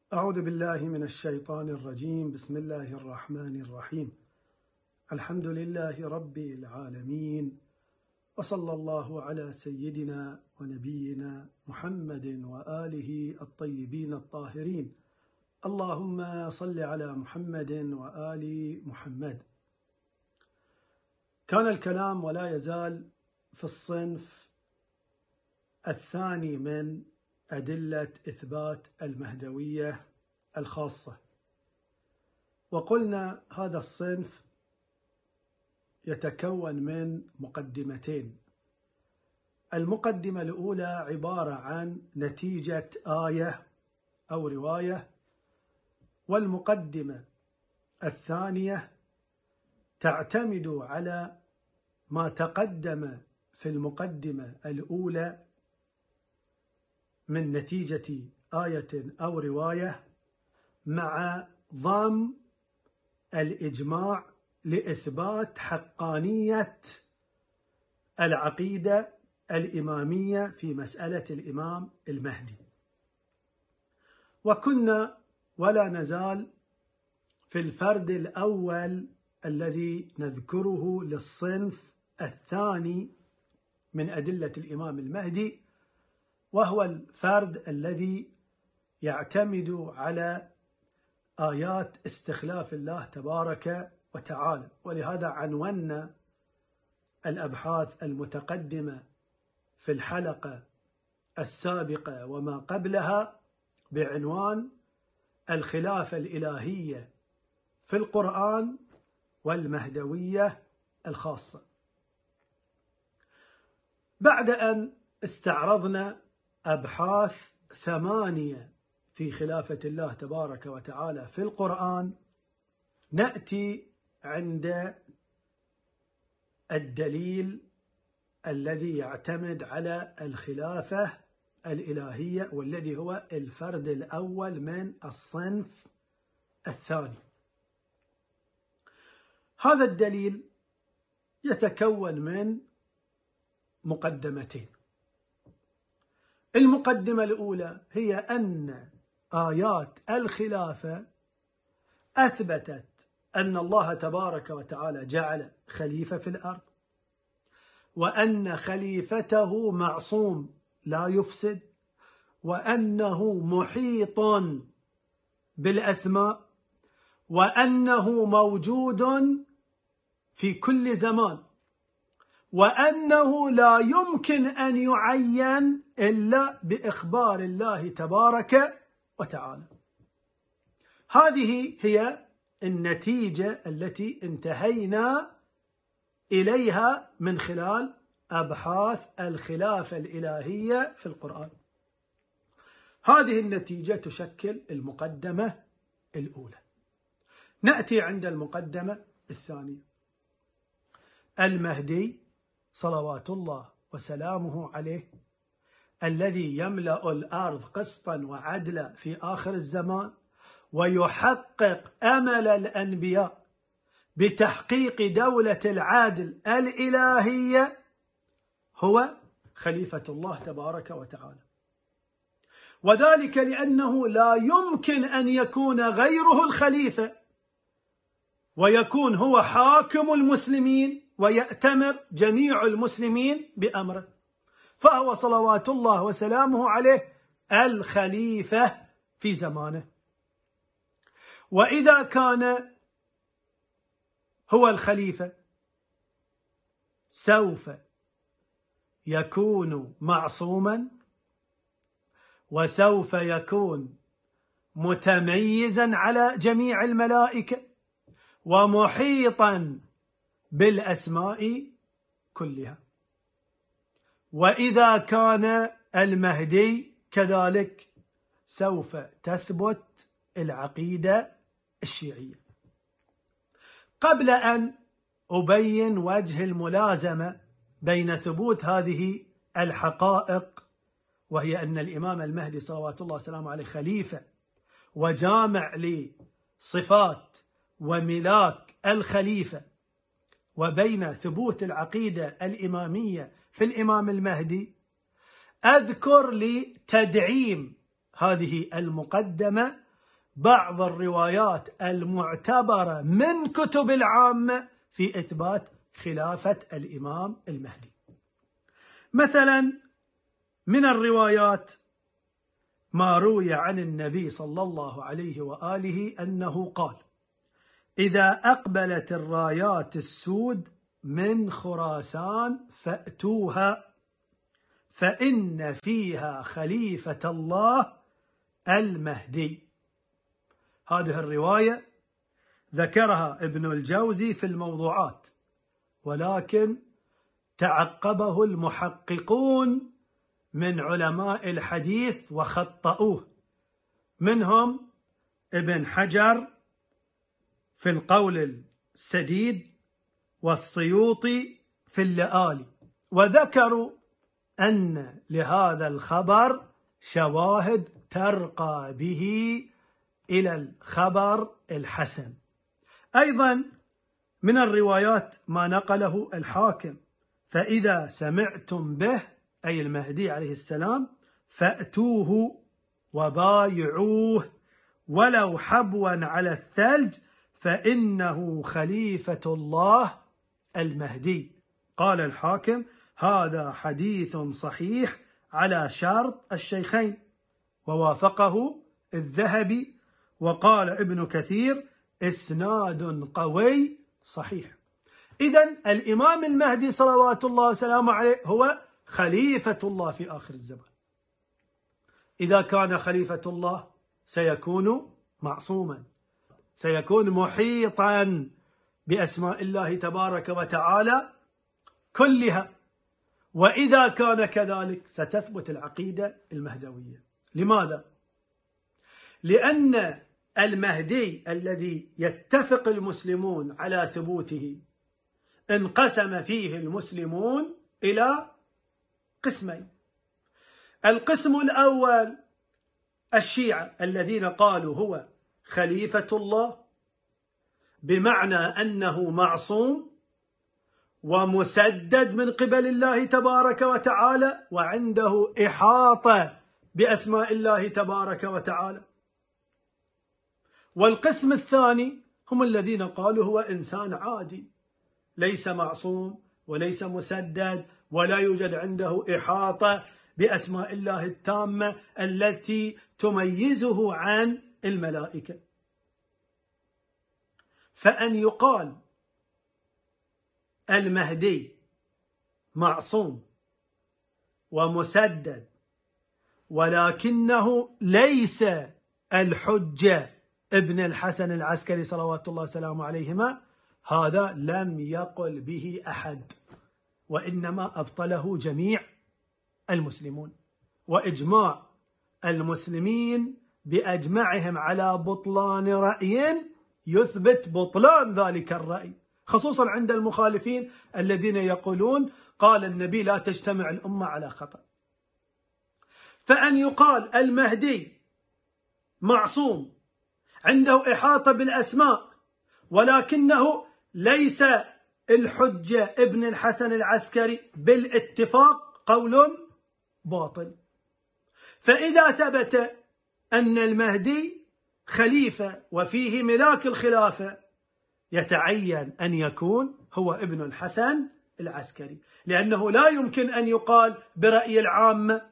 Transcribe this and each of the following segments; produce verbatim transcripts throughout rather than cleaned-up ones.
أعوذ بالله من الشيطان الرجيم. بسم الله الرحمن الرحيم. الحمد لله رب العالمين، وصلى الله على سيدنا ونبينا محمد وآله الطيبين الطاهرين. اللهم صل على محمد وآل محمد. كان الكلام ولا يزال في الصنف الثاني من أدلة إثبات المهدوية الخاصة، وقلنا هذا الصنف يتكون من مقدمتين. المقدمة الأولى عبارة عن نتيجة آية أو رواية، والمقدمة الثانية تعتمد على ما تقدم في المقدمة الأولى من نتيجة آية أو رواية، مع ضم الإجماع لإثبات حقانية العقيدة الإمامية في مسألة الإمام المهدي. وكنا ولا نزال في الفرد الأول الذي نذكره للصنف الثاني من أدلة الإمام المهدي، وهو الفرد الذي يعتمد على آيات استخلاف الله تبارك وتعالى. ولهذا عنونا الأبحاث المتقدمة في الحلقة السابقة وما قبلها بعنوان الخلافة الإلهية في القرآن والمهدوية الخاصة. بعد أن استعرضنا أبحاث ثمانية في خلافة الله تبارك وتعالى في القرآن، نأتي عند الدليل الذي يعتمد على الخلافة الإلهية، والذي هو الفرد الأول من الصنف الثاني. هذا الدليل يتكون من مقدمتين. المقدمة الأولى هي أن آيات الخلافة أثبتت أن الله تبارك وتعالى جعل خليفة في الأرض، وأن خليفته معصوم لا يفسد، وأنه محيط بالأسماء، وأنه موجود في كل زمان، وأنه لا يمكن أن يعين إلا بإخبار الله تبارك وتعالى. هذه هي النتيجة التي انتهينا إليها من خلال أبحاث الخلافة الإلهية في القرآن. هذه النتيجة تشكل المقدمة الأولى. نأتي عند المقدمة الثانية. المهدي صلوات الله وسلامه عليه، الذي يملأ الأرض قسطا وعدلا في آخر الزمان، ويحقق أمل الأنبياء بتحقيق دولة العدل الإلهية، هو خليفة الله تبارك وتعالى. وذلك لأنه لا يمكن أن يكون غيره الخليفة ويكون هو حاكم المسلمين ويأتمر جميع المسلمين بأمره، فهو صلوات الله وسلامه عليه الخليفة في زمانه. وإذا كان هو الخليفة سوف يكون معصوما، وسوف يكون متميزا على جميع الملائكة، ومحيطا بالأسماء كلها. وإذا كان المهدي كذلك سوف تثبت العقيدة الشيعية. قبل أن أبين وجه الملازمة بين ثبوت هذه الحقائق، وهي أن الإمام المهدي صلوات الله وسلامه عليه خليفة وجامع لصفات وملاك الخليفة، وبين ثبوت العقيدة الإمامية في الإمام المهدي، أذكر لتدعيم هذه المقدمة بعض الروايات المعتبرة من كتب العامة في إثبات خلافة الإمام المهدي. مثلا من الروايات ما روي عن النبي صلى الله عليه وآله أنه قال: إذا أقبلت الرايات السود من خراسان فأتوها فإن فيها خليفة الله المهدي. هذه الرواية ذكرها ابن الجوزي في الموضوعات، ولكن تعقبه المحققون من علماء الحديث وخطأوه، منهم ابن حجر في القول السديد والسيوطي في اللآلي، وذكروا أن لهذا الخبر شواهد ترقى به إلى الخبر الحسن. أيضا من الروايات ما نقله الحاكم: فإذا سمعتم به، أي المهدي عليه السلام، فأتوه وبايعوه ولو حبوا على الثلج فإنه خليفة الله المهدي. قال الحاكم: هذا حديث صحيح على شرط الشيخين، ووافقه الذهبي، وقال ابن كثير: إسناد قوي صحيح. إذن الإمام المهدي صلوات الله وسلامه عليه هو خليفة الله في آخر الزمان. إذا كان خليفة الله سيكون معصوما، سيكون محيطا بأسماء الله تبارك وتعالى كلها، وإذا كان كذلك ستثبت العقيدة المهدوية. لماذا؟ لأن المهدي الذي يتفق المسلمون على ثبوته انقسم فيه المسلمون إلى قسمين. القسم الأول الشيعة الذين قالوا هو خليفة الله، بمعنى أنه معصوم ومسدد من قبل الله تبارك وتعالى، وعنده إحاطة بأسماء الله تبارك وتعالى. والقسم الثاني هم الذين قالوا هو إنسان عادي، ليس معصوم وليس مسدد ولا يوجد عنده إحاطة بأسماء الله التامة التي تميزه عن الملائكة. فأن يقال المهدي معصوم ومسدد ولكنه ليس الحجة ابن الحسن العسكري صلوات الله وسلامه عليهما، هذا لم يقل به أحد، وإنما أبطله جميع المسلمون، وإجماع المسلمين بأجمعهم على بطلان رأي يثبت بطلان ذلك الرأي، خصوصا عند المخالفين الذين يقولون قال النبي لا تجتمع الأمة على خطأ. فأن يقال المهدي معصوم عنده إحاطة بالأسماء ولكنه ليس الحجة ابن الحسن العسكري بالاتفاق قول باطل. فإذا ثبت أن المهدي خليفة وفيه ملاك الخلافة، يتعين أن يكون هو ابن الحسن العسكري، لأنه لا يمكن أن يقال برأي العامة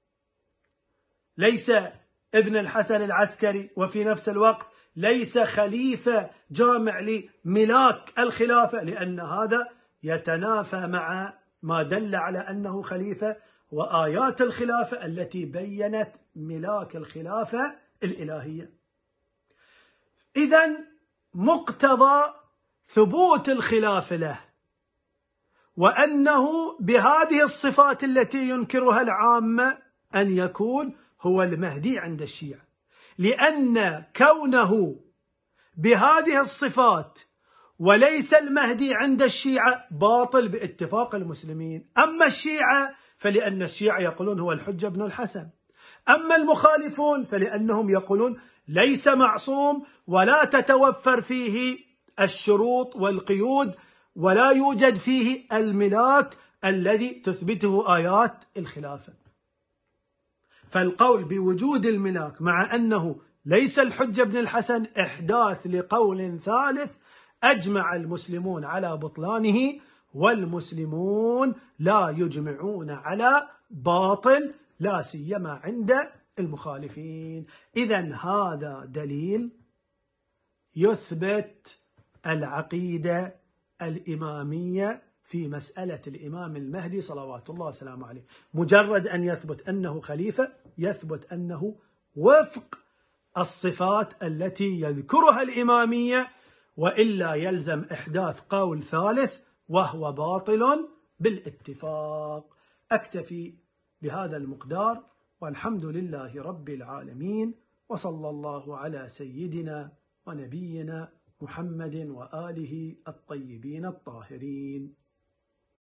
ليس ابن الحسن العسكري وفي نفس الوقت ليس خليفة جامع لملاك الخلافة، لأن هذا يتنافى مع ما دل على أنه خليفة وآيات الخلافة التي بيّنت ملاك الخلافة الإلهية. إذن مقتضى ثبوت الخلافة له وأنه بهذه الصفات التي ينكرها العامة أن يكون هو المهدي عند الشيعة، لأن كونه بهذه الصفات وليس المهدي عند الشيعة باطل باتفاق المسلمين. أما الشيعة فلأن الشيعة يقولون هو الحجة ابن الحسن، أما المخالفون فلأنهم يقولون ليس معصوم ولا تتوفر فيه الشروط والقيود ولا يوجد فيه الملاك الذي تثبته آيات الخلافة. فالقول بوجود الملاك مع أنه ليس الحجة بن الحسن إحداث لقول ثالث أجمع المسلمون على بطلانه، والمسلمون لا يجمعون على باطل لا سيما عند المخالفين. إذن هذا دليل يثبت العقيدة الإمامية في مسألة الإمام المهدي صلوات الله وسلامه عليه. مجرد أن يثبت أنه خليفة يثبت أنه وفق الصفات التي يذكرها الإمامية، وإلا يلزم إحداث قول ثالث وهو باطل بالاتفاق. أكتفي بهذا المقدار، والحمد لله رب العالمين، وصلى الله على سيدنا ونبينا محمد وآله الطيبين الطاهرين.